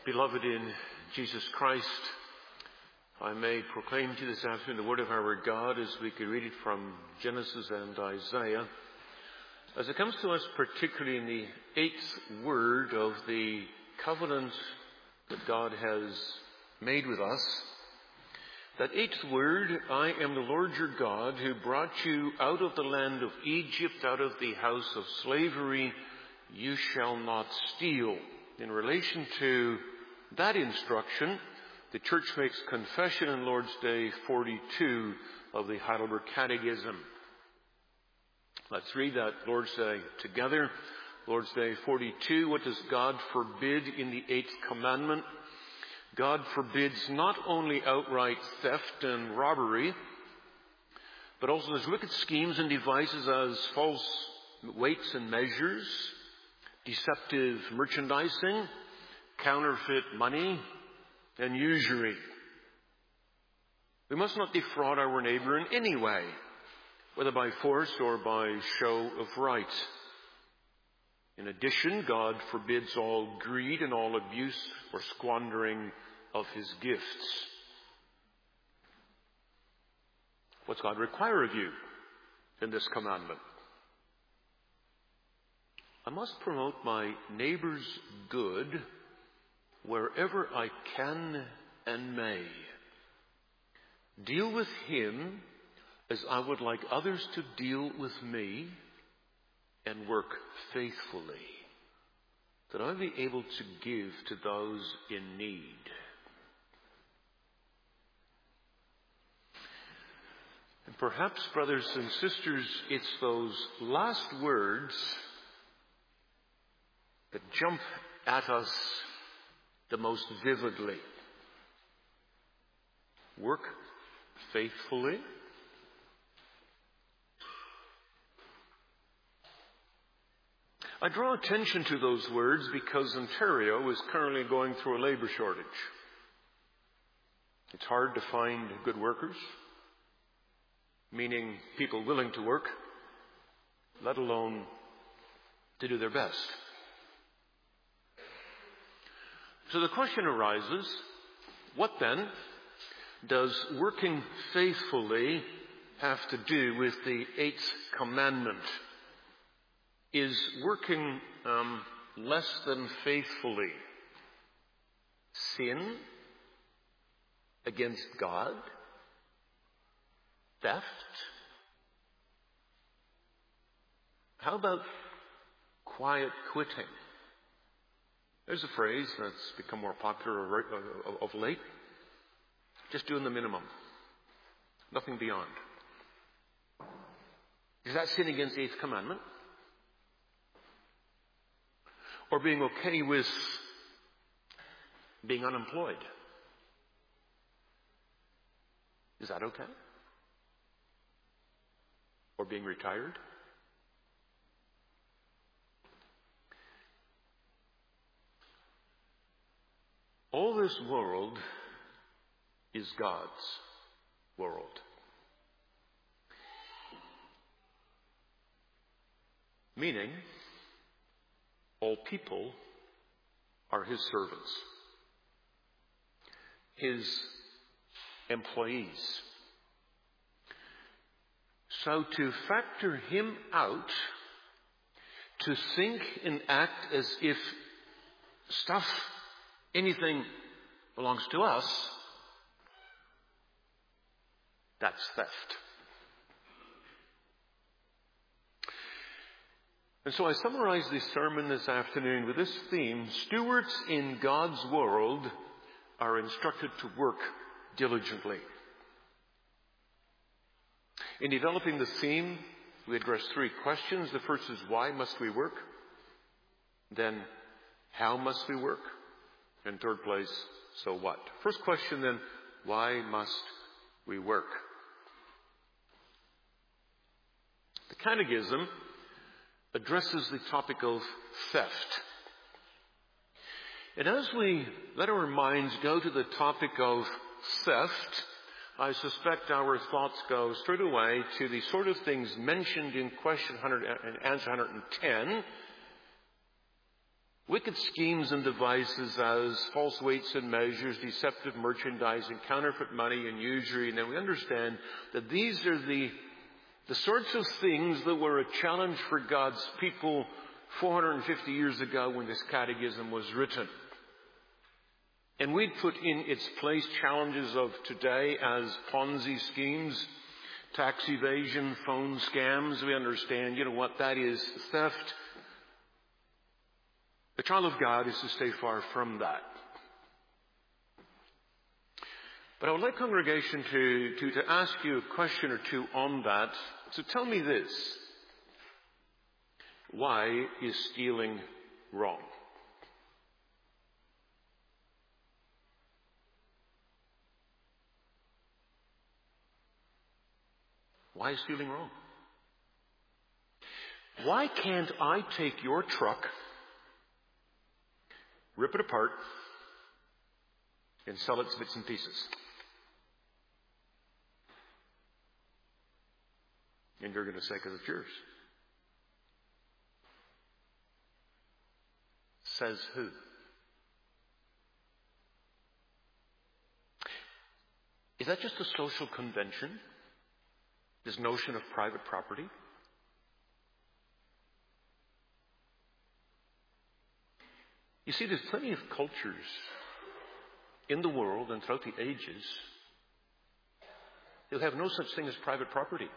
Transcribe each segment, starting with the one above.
Beloved in Jesus Christ, I may proclaim to you this afternoon the word of our God as we can read it from Genesis and Isaiah, as it comes to us particularly in the 8th word of the covenant that God has made with us. That 8th word, I am the Lord your God who brought you out of the land of Egypt, out of the house of slavery. You shall not steal. In relation to that instruction, the church makes confession in Lord's Day 42 of the Heidelberg Catechism. Let's read that Lord's Day together. Lord's Day 42. What does God forbid in the 8th commandment? God forbids not only outright theft and robbery, but also those wicked schemes and devices as false weights and measures, deceptive merchandising, counterfeit money, and usury. We must not defraud our neighbor in any way, whether by force or by show of right. In addition, God forbids all greed and all abuse or squandering of his gifts. What's God require of you in this commandment? I must promote my neighbor's good wherever I can and may. Deal with him as I would like others to deal with me, and work faithfully, that I be able to give to those in need. And perhaps, brothers and sisters, it's those last words that jump at us the most vividly. Work faithfully. I draw attention to those words because Ontario is currently going through a labour shortage. It's hard to find good workers, meaning people willing to work, let alone to do their best. So the question arises, what then does working faithfully have to do with the 8th commandment? Is working less than faithfully sin against God? Theft? How about quiet quitting? There's a phrase that's become more popular of late. Just doing the minimum. Nothing beyond. Is that sin against the 8th commandment? Or being okay with being unemployed? Is that okay? Or being retired? All this world is God's world. Meaning, all people are his servants, his employees. So to factor him out, to think and act as if anything belongs to us, that's theft. And so I summarize this sermon this afternoon with this theme: stewards in God's world are instructed to work diligently. In developing the theme, we address 3 questions. The first is, why must we work? Then, how must we work? In third place, so what? First question then, why must we work? The Catechism addresses the topic of theft. And as we let our minds go to the topic of theft, I suspect our thoughts go straight away to the sort of things mentioned in question 100 and answer 110, Wicked schemes and devices as false weights and measures, deceptive merchandising, counterfeit money and usury. And then we understand that these are the sorts of things that were a challenge for God's people 450 years ago when this catechism was written. And we'd put in its place challenges of today as Ponzi schemes, tax evasion, phone scams. We understand, what that is, theft. The child of God is to stay far from that. But I would like congregation to ask you a question or two on that. So tell me this. Why is stealing wrong? Why is stealing wrong? Why can't I take your truck, rip it apart, and sell its bits and pieces? And you're going to say, because it's yours. Says who? Is that just a social convention? This notion of private property? You see, there's plenty of cultures in the world and throughout the ages who have no such thing as private property,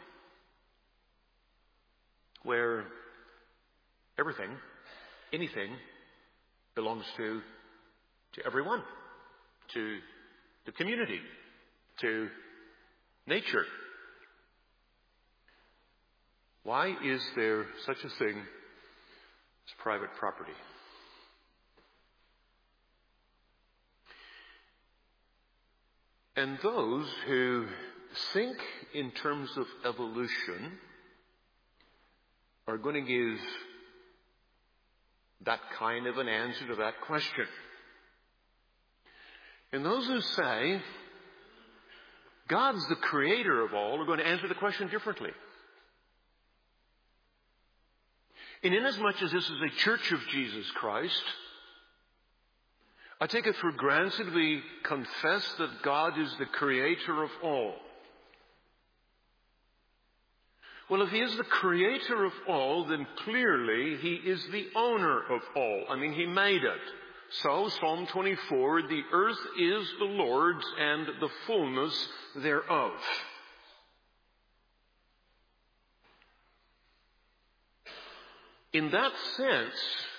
where everything, anything, belongs to everyone, to the community, to nature. Why is there such a thing as private property? And those who think in terms of evolution are going to give that kind of an answer to that question. And those who say God's the creator of all are going to answer the question differently. And inasmuch as this is a church of Jesus Christ, I take it for granted we confess that God is the creator of all. Well, if he is the creator of all, then clearly he is the owner of all. I mean, he made it. So, Psalm 24, the earth is the Lord's and the fullness thereof. In that sense,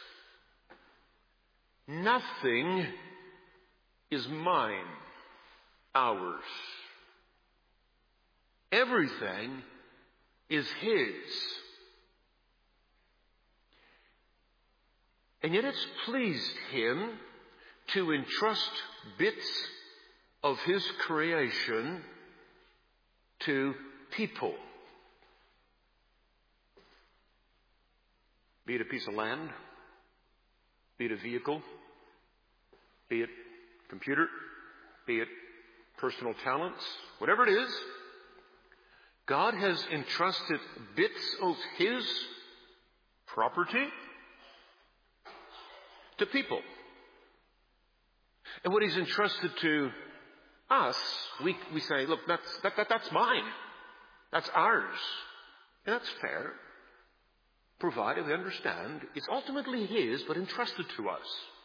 nothing is mine, ours. Everything is his. And yet it's pleased him to entrust bits of his creation to people. Be it a piece of land, be it a vehicle, be it computer, be it personal talents, whatever it is, God has entrusted bits of his property to people. And what he's entrusted to us, we say, look, that's mine. That's ours. And that's fair, provided we understand it's ultimately his, but entrusted to us.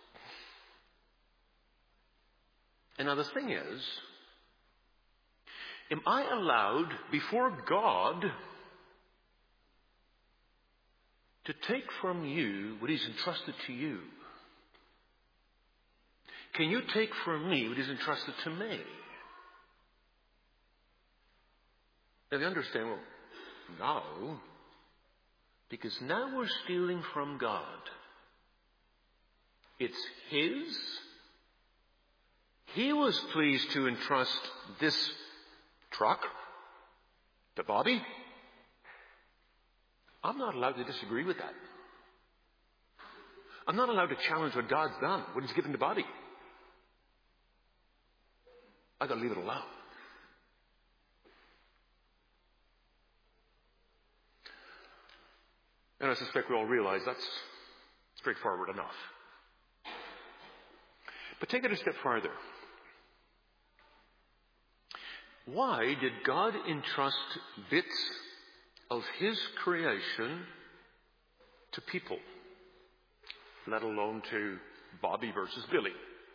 And now the thing is, am I allowed before God to take from you what he's entrusted to you? Can you take from me what is entrusted to me? Now you understand, well, no. Because now we're stealing from God. It's his. He was pleased to entrust this truck to Bobby. I'm not allowed to disagree with that. I'm not allowed to challenge what God's done, what he's given to Bobby. I've got to leave it alone. And I suspect we all realize that's straightforward enough. But take it a step farther. Why did God entrust bits of His creation to people, let alone to Bobby versus Billy?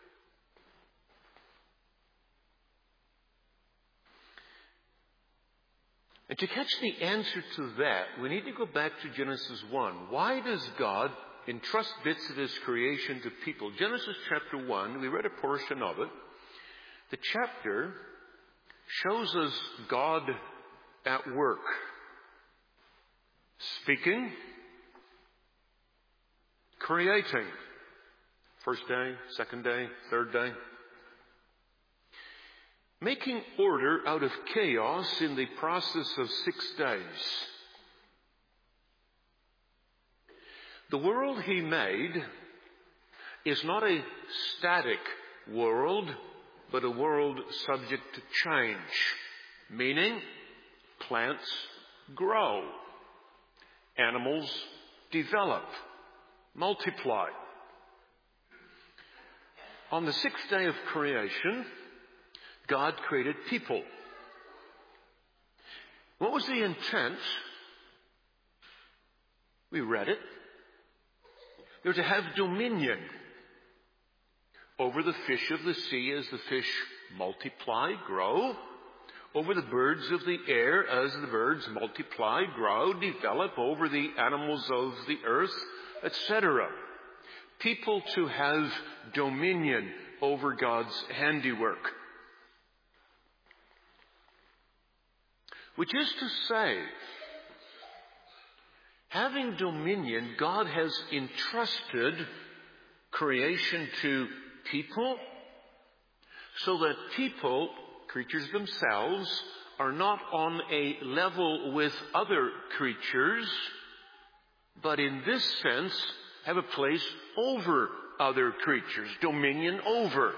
And to catch the answer to that, we need to go back to Genesis 1. Why does God entrust bits of His creation to people? Genesis chapter 1, we read a portion of it. The chapter shows us God at work, speaking, creating. First day, second day, third day. Making order out of chaos in the process of 6 days. The world He made is not a static world, but a world subject to change. Meaning, plants grow, animals develop, multiply. On the 6th day of creation, God created people. What was the intent? We read it. They were to have dominion over the fish of the sea as the fish multiply, grow, over the birds of the air as the birds multiply, grow, develop, over the animals of the earth, etc. People to have dominion over God's handiwork. Which is to say, having dominion, God has entrusted creation to people so that people, creatures themselves, are not on a level with other creatures, but in this sense have a place over other creatures, dominion over.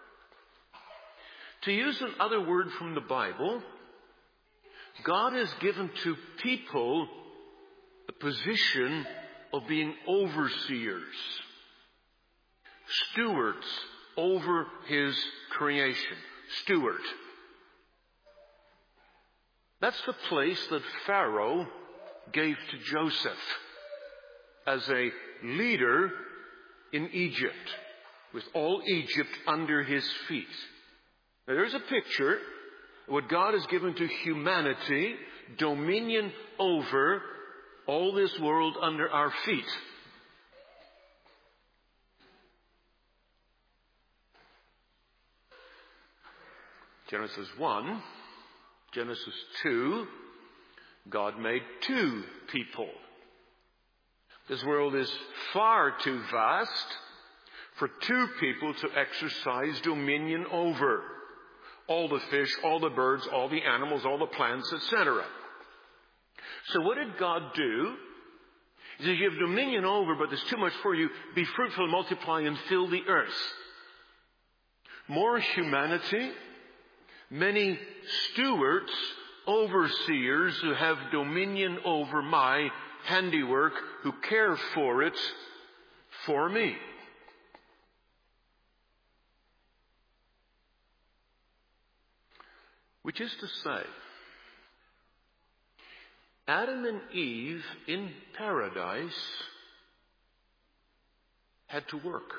To use another word from the Bible, God has given to people the position of being overseers, stewards over His creation. Steward. That's the place that Pharaoh gave to Joseph as a leader in Egypt, with all Egypt under his feet. Now there's a picture of what God has given to humanity, dominion over all this world under our feet. Genesis 1, Genesis 2, God made two people. This world is far too vast for two people to exercise dominion over. All the fish, all the birds, all the animals, all the plants, etc. So what did God do? He said, you have dominion over, but there's too much for you. Be fruitful, multiply, and fill the earth. More humanity, many stewards, overseers who have dominion over my handiwork, who care for it for me. Which is to say, Adam and Eve in paradise had to work.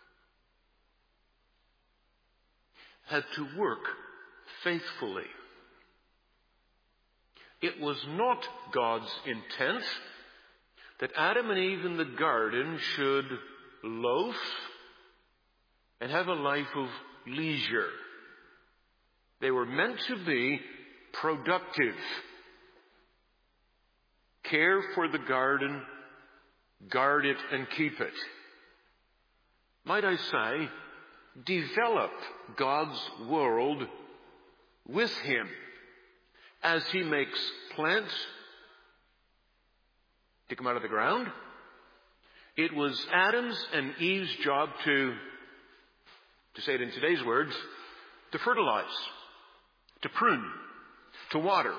Had to work faithfully. It was not God's intent that Adam and Eve in the garden should loaf and have a life of leisure. They were meant to be productive. Care for the garden, guard it and keep it. Might I say, develop God's world with Him as He makes plants, take them out of the ground. It was Adam's and Eve's job to say it in today's words, to fertilize, to prune, to water.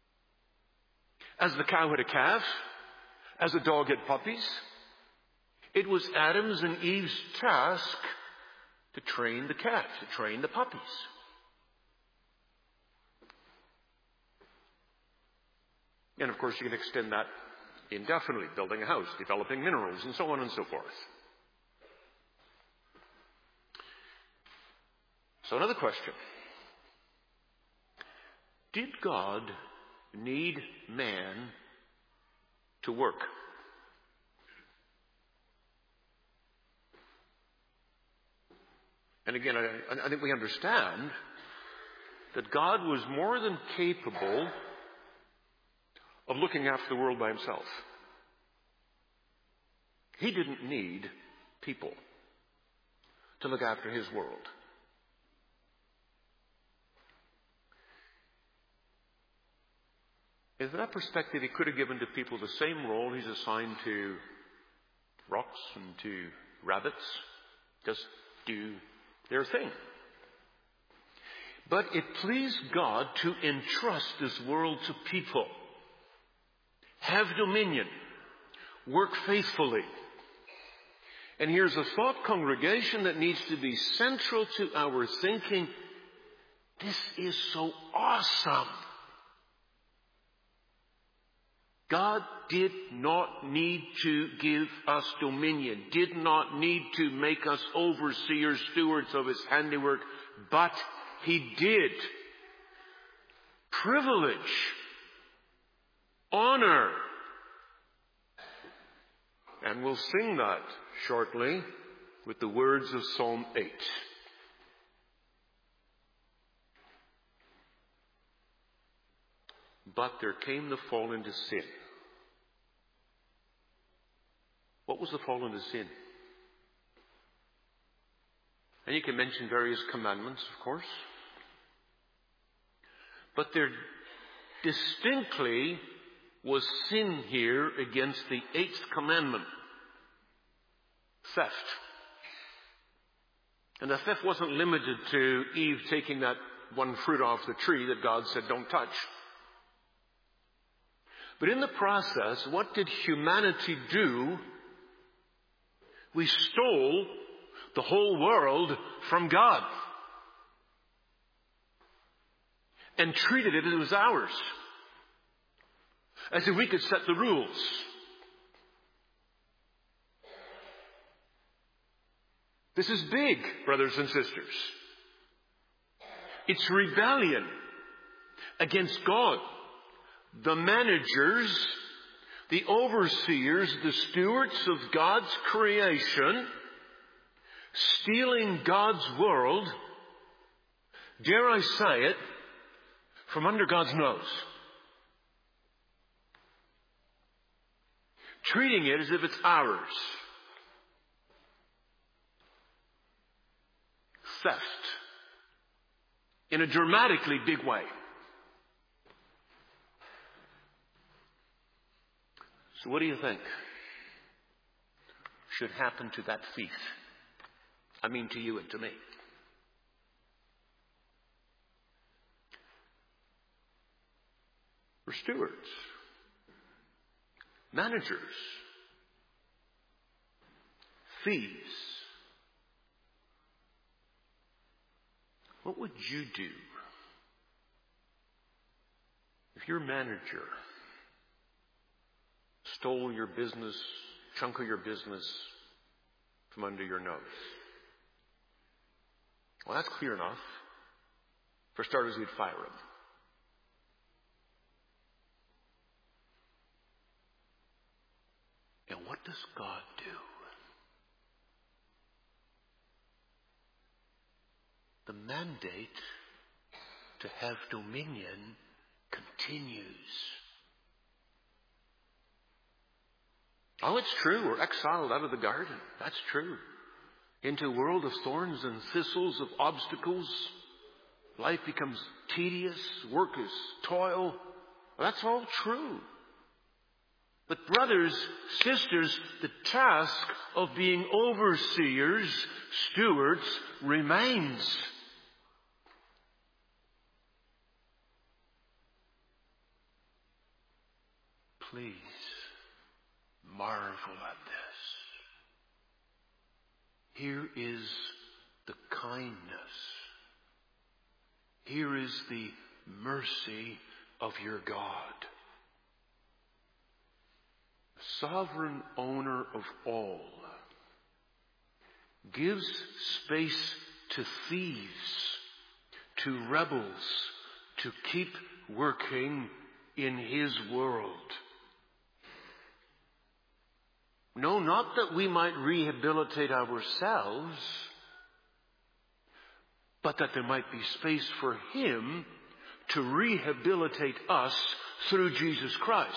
As the cow had a calf, as the dog had puppies, It was Adam's and Eve's task to train the cat, to train the puppies. And of course you can extend that indefinitely, building a house, developing minerals, and so on and so forth. So another question. Did God need man to work? And again, I think we understand that God was more than capable of looking after the world by himself. He didn't need people to look after his world. In that perspective, he could have given to people the same role he's assigned to rocks and to rabbits. Just do their thing. But it pleased God to entrust this world to people. Have dominion. Work faithfully. And here's a thought, congregation, that needs to be central to our thinking. This is so awesome. God did not need to give us dominion, did not need to make us overseers, stewards of his handiwork, but he did. Privilege, honor. And we'll sing that shortly with the words of Psalm 8. But there came the fall into sin. What was the fall into sin? And you can mention various commandments, of course. But there distinctly was sin here against the 8th commandment. Theft. And the theft wasn't limited to Eve taking that one fruit off the tree that God said don't touch. But in the process, what did humanity do? We stole the whole world from God and treated it as it was ours, as if we could set the rules. This is big, brothers and sisters. It's rebellion against God. The managers, the overseers, the stewards of God's creation, stealing God's world, dare I say it, from under God's nose. Treating it as if it's ours. Theft. In a dramatically big way. So what do you think should happen to that thief? I mean to you and to me. We're stewards, managers, thieves. What would you do if your manager stole your business, chunk of your business from under your nose? Well, that's clear enough. For starters, we'd fire him. And what does God do? The mandate to have dominion continues. Oh, it's true. We're exiled out of the garden. That's true. Into a world of thorns and thistles, of obstacles. Life becomes tedious. Work is toil. Well, that's all true. But brothers, sisters, the task of being overseers, stewards, remains. Please marvel at this. Here is the kindness. Here is the mercy of your God. Sovereign owner of all, gives space to thieves, to rebels, to keep working in his world. No, not that we might rehabilitate ourselves, but that there might be space for him to rehabilitate us through Jesus Christ.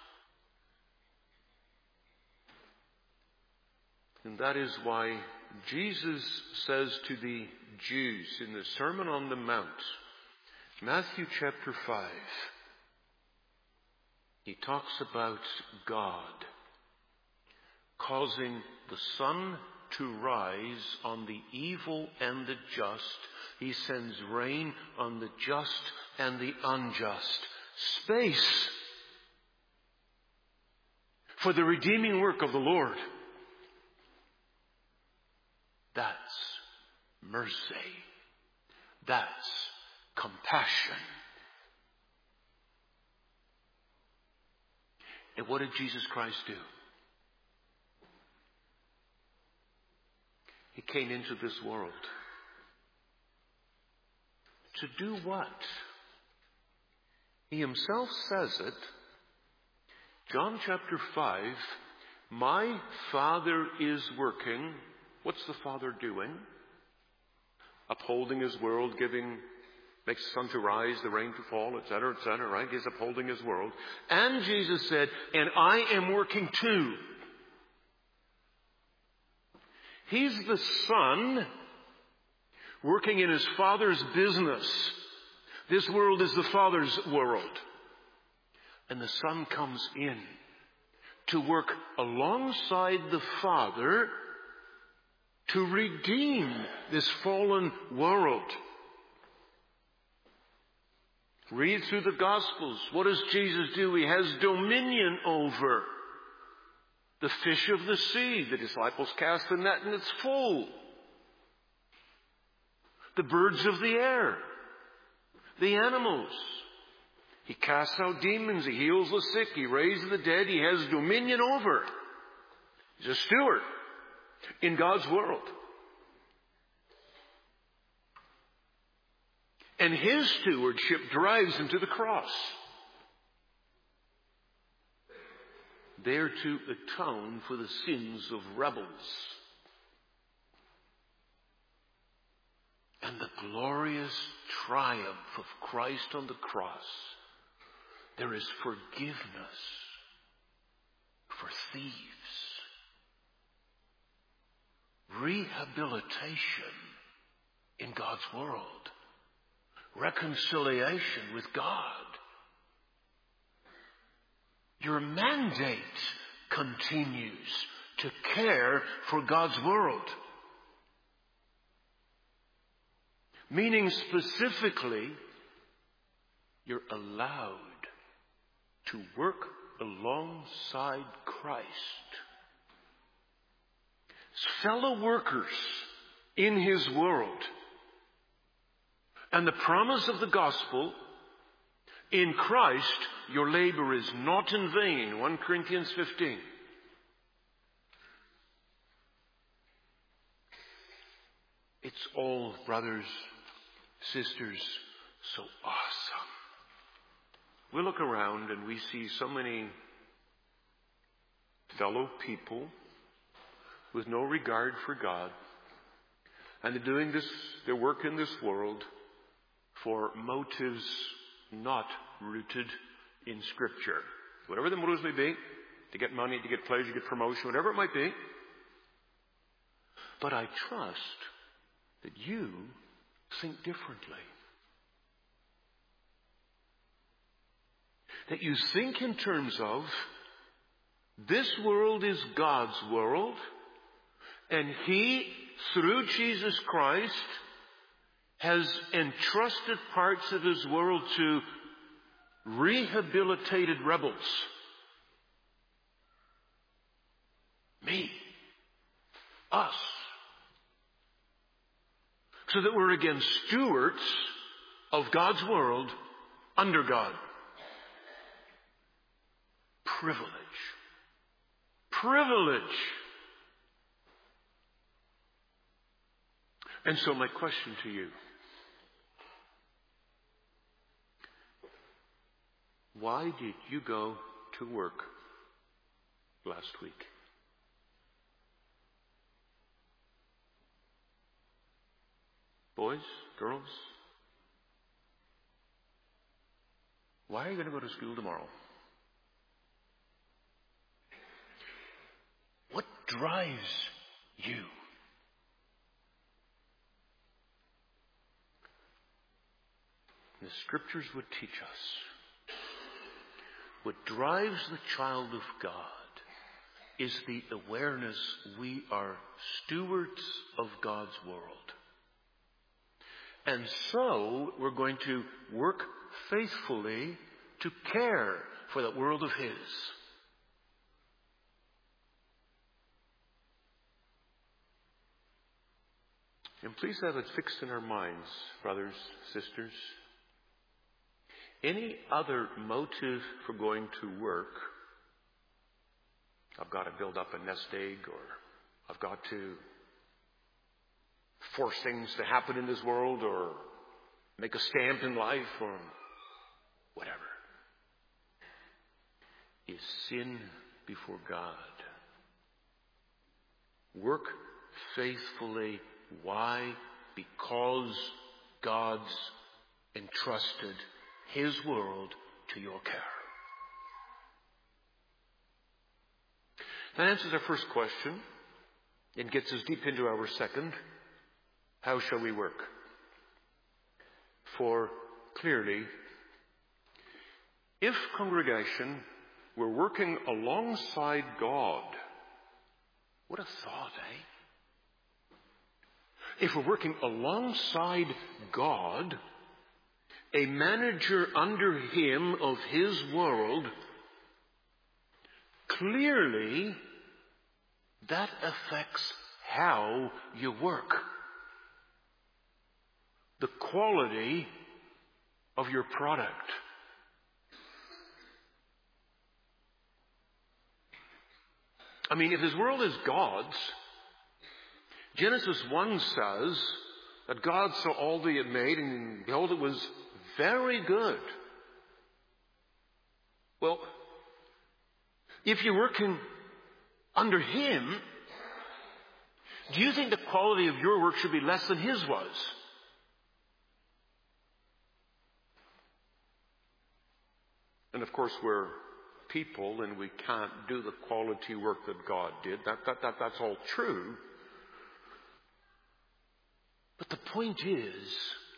And that is why Jesus says to the Jews in the Sermon on the Mount, Matthew chapter 5, he talks about God causing the sun to rise on the evil and the just. He sends rain on the just and the unjust. Space for the redeeming work of the Lord. That's mercy. That's compassion. And what did Jesus Christ do? He came into this world. To do what? He himself says it. John chapter 5, my Father is working. What's the Father doing? Upholding his world, makes the sun to rise, the rain to fall, etc., right? He's upholding his world. And Jesus said, and I am working too. He's the Son working in his Father's business. This world is the Father's world. And the Son comes in to work alongside the Father to redeem this fallen world. Read through the Gospels. What does Jesus do? He has dominion over the fish of the sea. The disciples cast the net and it's full. The birds of the air. The animals. He casts out demons. He heals the sick. He raises the dead. He has dominion over. He's a steward in God's world. And his stewardship drives him to the cross. There to atone for the sins of rebels. And the glorious triumph of Christ on the cross. There is forgiveness for thieves. Rehabilitation in God's world. Reconciliation with God. Your mandate continues to care for God's world. Meaning specifically, you're allowed to work alongside Christ. Fellow workers in his world. And the promise of the gospel, in Christ, your labor is not in vain. 1 Corinthians 15. It's all, brothers, sisters, so awesome. We look around and we see so many fellow people with no regard for God. And they're doing their work in this world for motives not rooted in Scripture. Whatever the motives may be, to get money, to get pleasure, to get promotion, whatever it might be. But I trust that you think differently. That you think in terms of, this world is God's world, and He, through Jesus Christ, has entrusted parts of His world to rehabilitated rebels. Me. Us. so that we're again stewards of God's world under God. Privilege. Privilege. And so my question to you, why did you go to work last week? Boys, girls, why are you going to go to school tomorrow? What drives you? The Scriptures would teach us. What drives the child of God is the awareness we are stewards of God's world. And so we're going to work faithfully to care for that world of His. And please have it fixed in our minds, brothers, sisters. Any other motive for going to work, I've got to build up a nest egg, or I've got to force things to happen in this world, or make a stamp in life, or whatever, is sin before God. Work faithfully. Why? Because God's entrusted His world to your care. That answers our first question and gets us deep into our second. How shall we work? For clearly, if congregation were working alongside God, what a thought, eh? If we're working alongside God, a manager under Him of His world, clearly that affects how you work. The quality of your product. I mean, if His world is God's, Genesis 1 says that God saw all that He had made, and behold, it was very good. Well, if you're working under Him, do you think the quality of your work should be less than His was? And of course, we're people and we can't do the quality work that God did. That's all true. But the point is,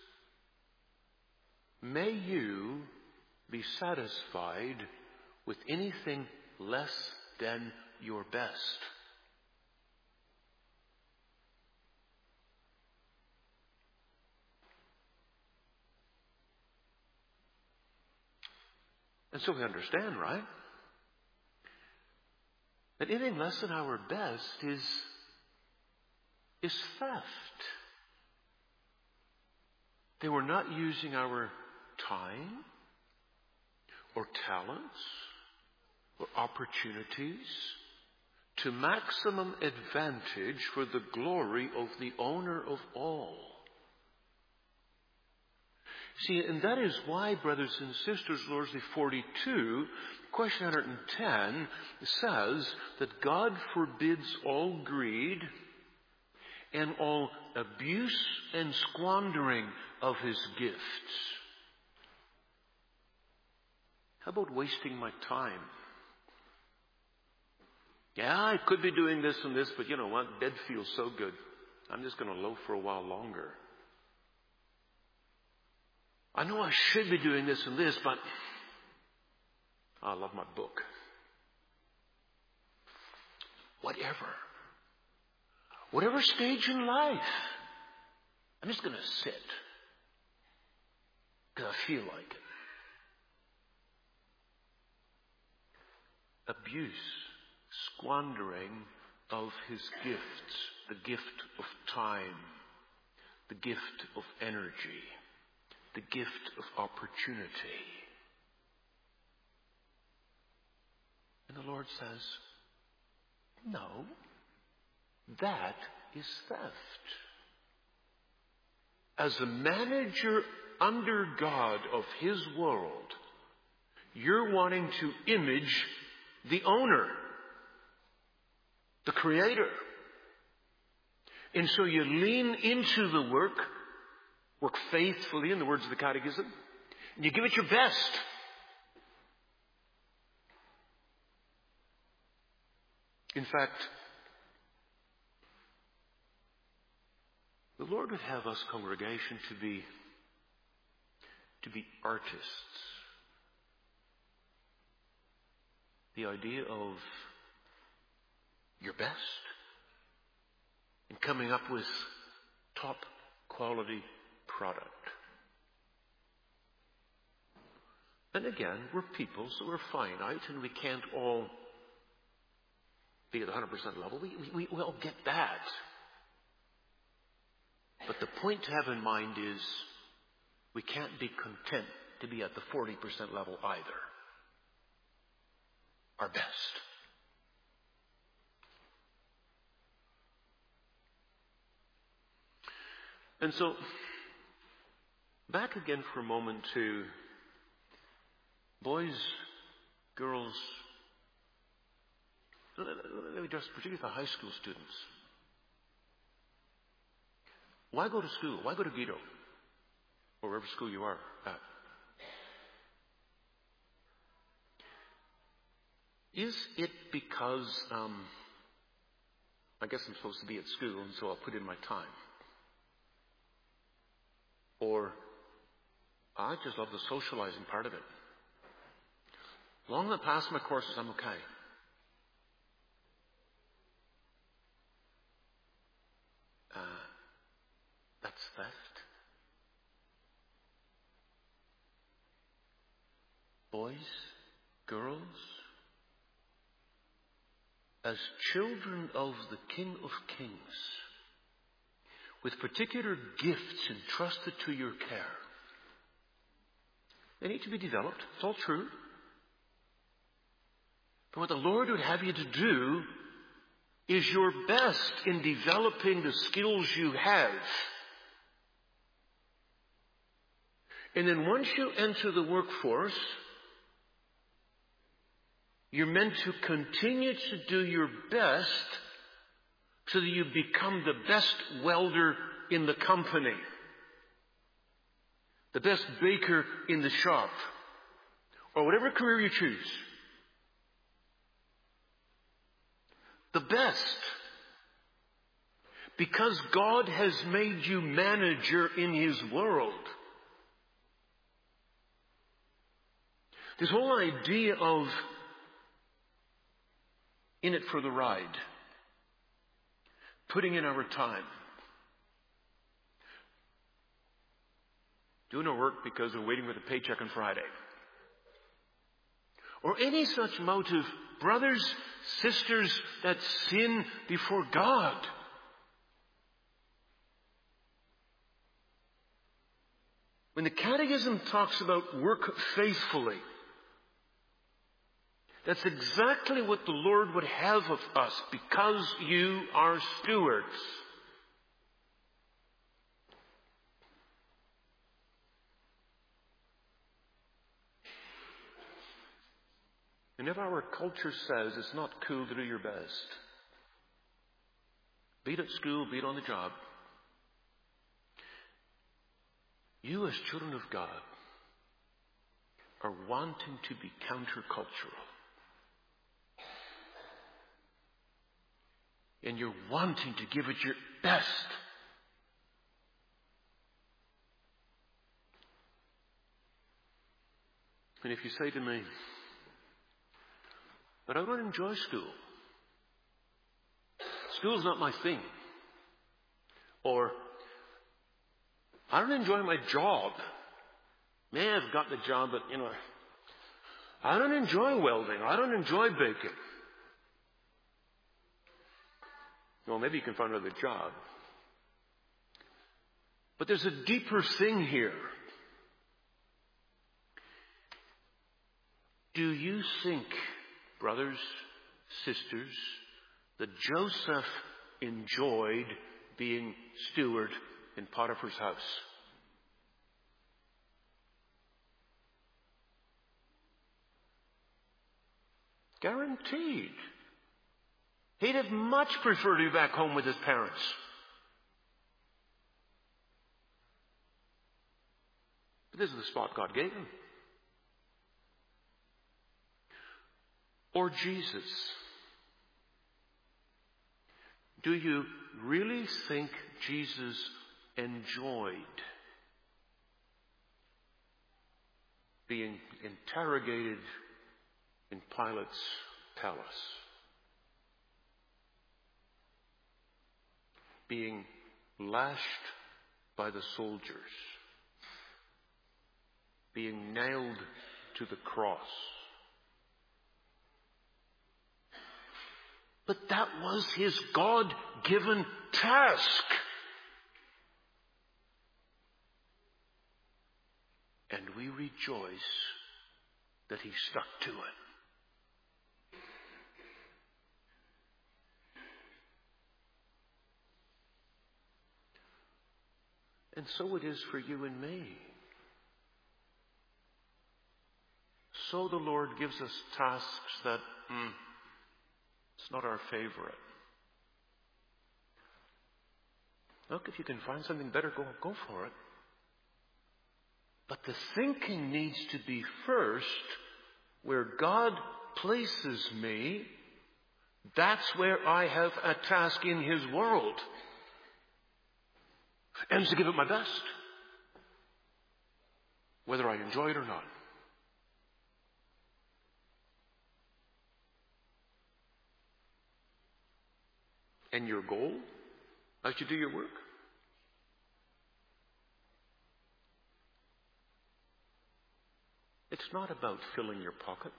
may you be satisfied with anything less than your best. And so we understand, right? That anything less than our best is theft. They were not using our time or talents or opportunities to maximum advantage for the glory of the owner of all. See, and that is why, brothers and sisters, Lordsley 42, question 110 says that God forbids all greed and all abuse and squandering of His gifts. How about wasting my time? Yeah, I could be doing this and this, but you know what? Bed feels so good. I'm just going to loaf for a while longer. I know I should be doing this and this, but I love my book. Whatever stage in life, I'm just going to sit because I feel like it. Abuse, squandering of His gifts, the gift of time, the gift of energy, the gift of opportunity. And the Lord says, no, that is theft. As a manager under God of His world, you're wanting to image the owner, the Creator. And so you lean into the work faithfully, in the words of the Catechism, and you give it your best. In fact, the Lord would have us, congregation, to be artists. The idea of your best and coming up with top quality product. And again, we're people, so we're finite, and we can't all be at the 100% level. We all get that. But the point to have in mind is we can't be content to be at the 40% level either. Our best. And so, back again for a moment to boys, girls, let me address particularly the high school students. Why go to school? Why go to Guido? Or wherever school you are at? Is it because, I guess I'm supposed to be at school and so I'll put in my time? Or, I just love the socializing part of it. As long as I pass my courses, I'm okay. That's theft. Boys, girls, as children of the King of Kings, with particular gifts entrusted to your care, they need to be developed. It's all true. But what the Lord would have you to do is your best in developing the skills you have. And then once you enter the workforce, you're meant to continue to do your best so that you become the best welder in the company, the best baker in the shop, or whatever career you choose. The best. Because God has made you manager in His world. This whole idea of in it for the ride, putting in our time, doing our work because we're waiting for the paycheck on Friday, or any such motive, brothers, sisters, that sin before God. When the Catechism talks about work faithfully, that's exactly what the Lord would have of us, because you are stewards. And if our culture says it's not cool to do your best, be it at school, be it on the job, you as children of God are wanting to be countercultural. And you're wanting to give it your best. And if you say to me, but I don't enjoy school. School's not my thing. Or, I don't enjoy my job. May I've got the job, but, I don't enjoy welding. I don't enjoy baking. Well, maybe you can find another job. But there's a deeper thing here. Do you think, brothers, sisters, that Joseph enjoyed being steward in Potiphar's house? Guaranteed. He'd have much preferred to be back home with his parents. But this is the spot God gave him. Or Jesus. Do you really think Jesus enjoyed being interrogated in Pilate's palace? Being lashed by the soldiers? Being nailed to the cross? But that was his God-given task. And we rejoice that he stuck to it. And so it is for you and me. So the Lord gives us tasks that it's not our favorite. Look, if you can find something better, go for it. But the thinking needs to be first, where God places me, that's where I have a task in his world. And to give it my best, whether I enjoy it or not. And your goal as you do your work? It's not about filling your pocket.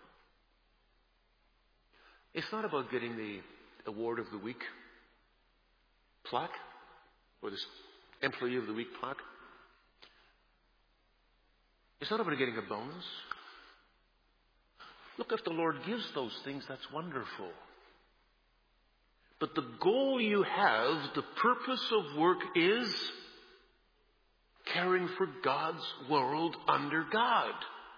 It's not about getting the Award of the Week plaque or this Employee of the Week plaque. It's not about getting a bonus. Look, if the Lord gives those things, that's wonderful. But the goal you have, the purpose of work is caring for God's world under God.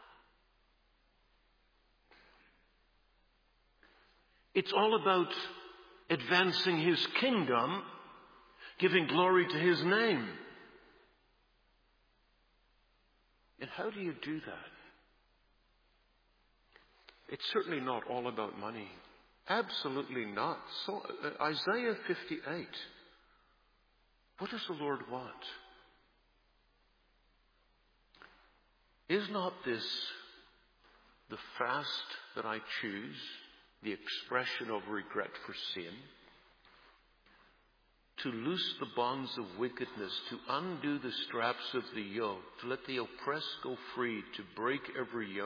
It's all about advancing his kingdom, giving glory to his name. And how do you do that? It's certainly not all about money. Absolutely not. So, Isaiah 58. What does the Lord want? Is not this the fast that I choose, the expression of regret for sin? To loose the bonds of wickedness, to undo the straps of the yoke, to let the oppressed go free, to break every yoke?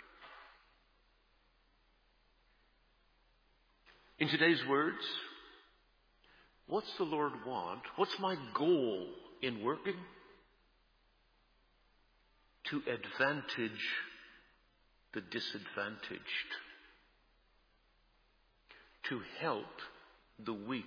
In today's words, what's the Lord want? What's my goal in working? To advantage the disadvantaged. To help the weak.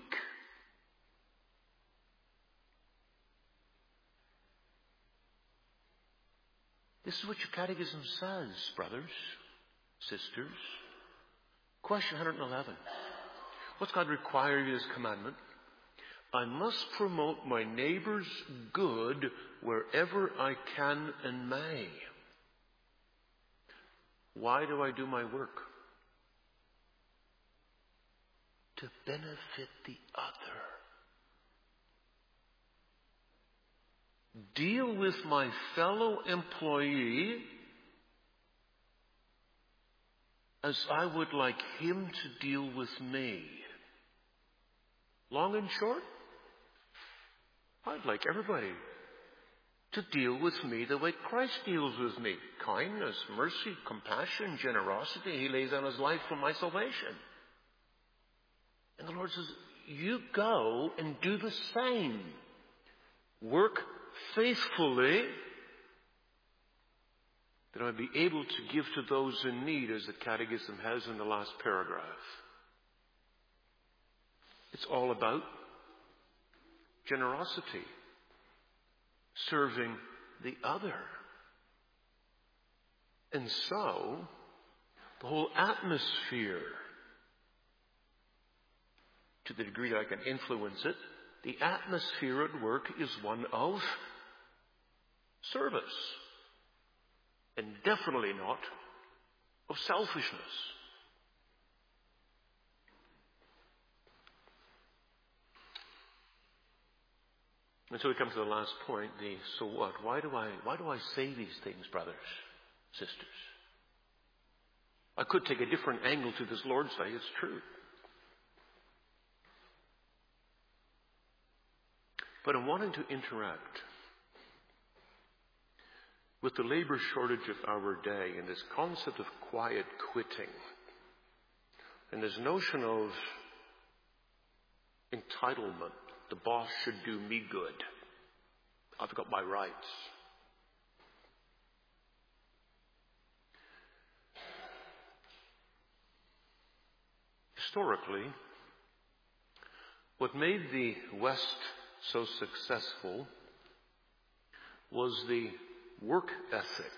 This is what your catechism says, brothers, sisters. Question 111. What's God require in his commandment? I must promote my neighbor's good wherever I can and may. Why do I do my work? To benefit the other. Deal with my fellow employee as I would like him to deal with me. Long and short, I'd like everybody to deal with me the way Christ deals with me. Kindness, mercy, compassion, generosity. He lays down his life for my salvation. And the Lord says, you go and do the same. Work faithfully, that I be able to give to those in need, as the Catechism has in the last paragraph. It's all about generosity, serving the other. And so, the whole atmosphere, to the degree that I can influence it, the atmosphere at work is one of service. And definitely not of selfishness. And so we come to the last point, the so what? Why do I say these things, brothers, sisters? I could take a different angle to this Lord's Day, it's true. But I'm wanting to interact with the labor shortage of our day and this concept of quiet quitting and this notion of entitlement. The boss should do me good. I've got my rights. Historically, what made the West so successful was the work ethic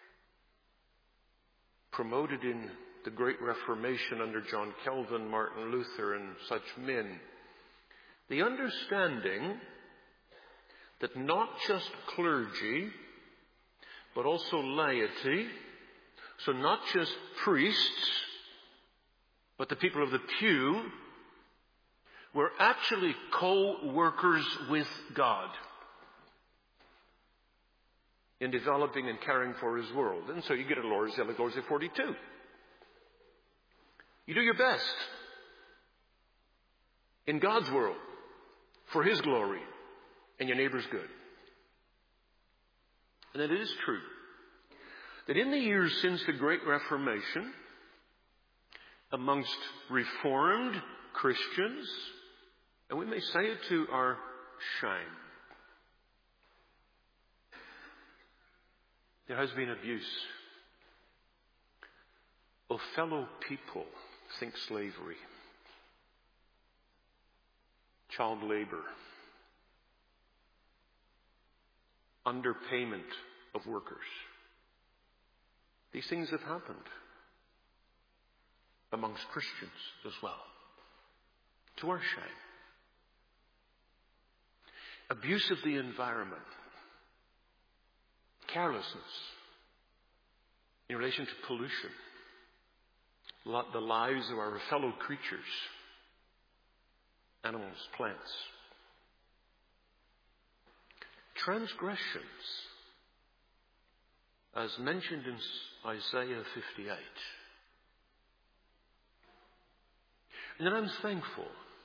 promoted in the Great Reformation under John Calvin, Martin Luther, and such men. The understanding that not just clergy, but also laity, so not just priests, but the people of the pew, were actually co-workers with God in developing and caring for His world. And so you get a Lord's Day like Lord's Day 42. You do your best in God's world for His glory and your neighbor's good. And it is true that in the years since the Great Reformation, amongst Reformed Christians, and we may say it to our shame, there has been abuse of fellow people. Think slavery, child labor, underpayment of workers. These things have happened amongst Christians as well, to our shame. Abuse of the environment, carelessness in relation to pollution, the lives of our fellow creatures, animals, plants. Transgressions, as mentioned in Isaiah 58. And then I'm thankful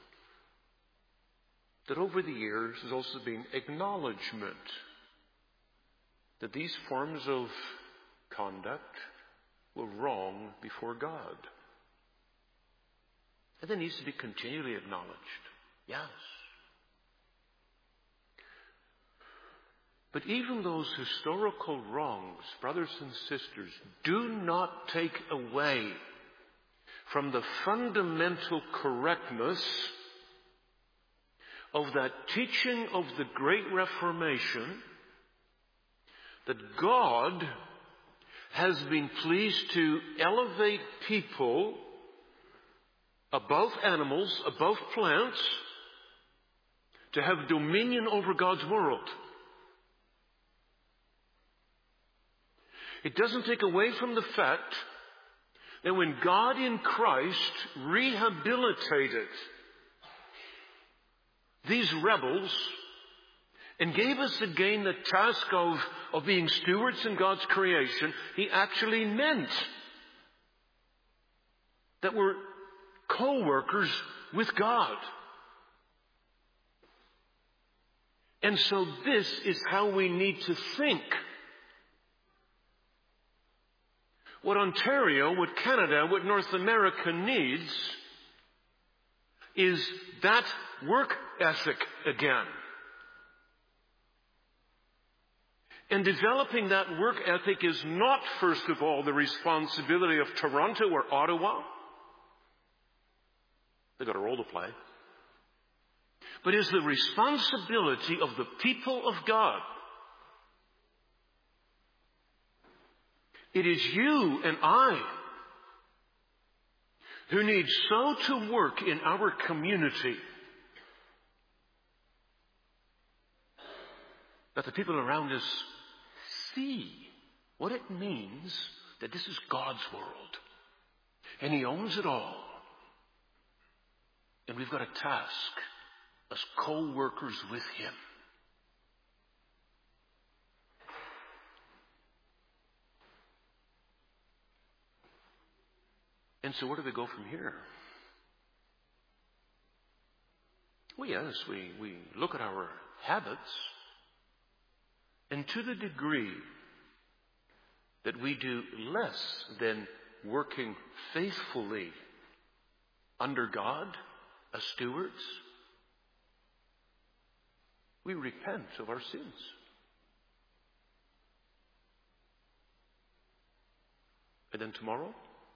that over the years there's also been acknowledgement that these forms of conduct were wrong before God. And that needs to be continually acknowledged. Yes. But even those historical wrongs, brothers and sisters, do not take away from the fundamental correctness of that teaching of the Great Reformation that God has been pleased to elevate people above animals, above plants, to have dominion over God's world. It doesn't take away from the fact that when God in Christ rehabilitated these rebels and gave us again the task of being stewards in God's creation, He actually meant that we're co-workers with God. And so this is how we need to think. What Ontario, what Canada, what North America needs is that work ethic again. And developing that work ethic is not, first of all, the responsibility of Toronto or Ottawa. They've got a role to play. But is the responsibility of the people of God. It is you and I who need so to work in our community that the people around us see what it means that this is God's world. And He owns it all. And we've got a task as co-workers with Him. And so where do we go from here? Well, yes, we look at our habits, and to the degree that we do less than working faithfully under God as stewards, we repent of our sins. And then tomorrow,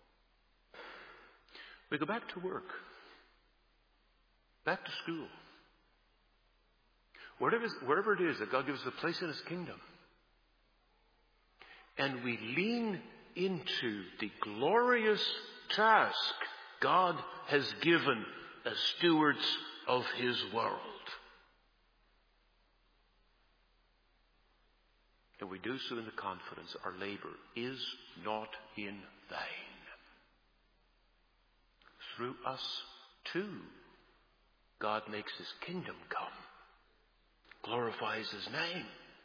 we go back to work, back to school, wherever it is that God gives us a place in His kingdom. And we lean into the glorious task God has given as stewards of His world. And we do so in the confidence our labor is not in vain. Through us, too, God makes His kingdom come, glorifies His name,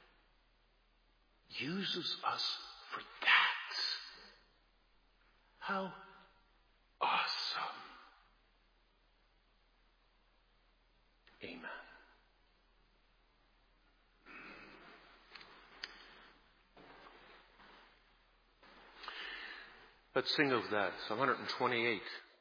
uses us for that. How awesome. Amen. Let's sing of that. Psalm 128.